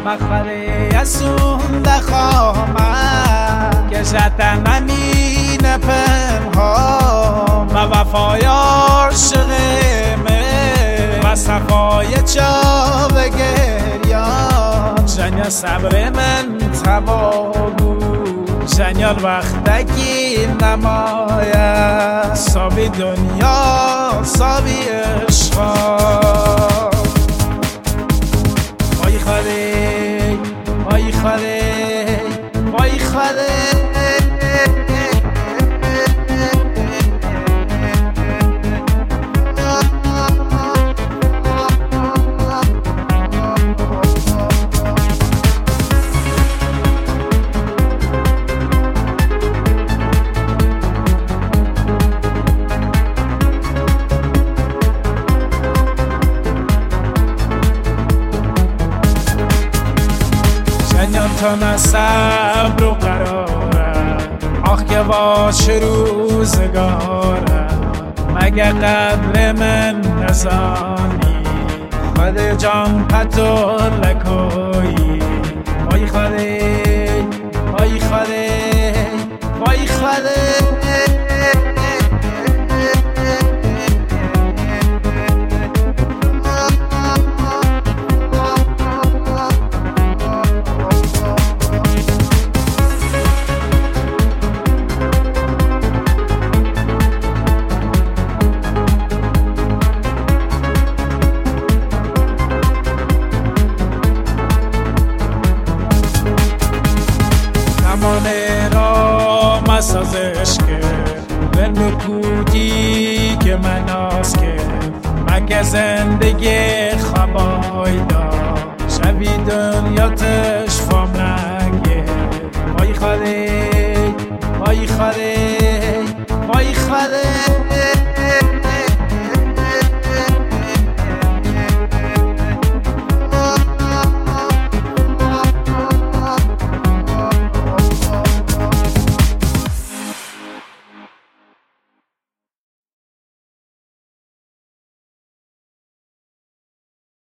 مخفره اسون دخوامم که شدن امین پنهام و وفای عاشقمه و صفای چاو گریان جنیا صبر من تباگو جنیال وقتکی نماید سابی دنیا سابی عشقا وای خاله وای خاله وای خاله تا صبر و قرارم آخ که واش روزگارم مگه قدر من نزانی خود جان پتر لکویی وای خاله وای خاله وای خاله را مسازش کرد دل کوتی که من آز کرد مگه زندگی خوابای دار شبی دنیا تشفام نگه وای خاله وای خاله وای خاله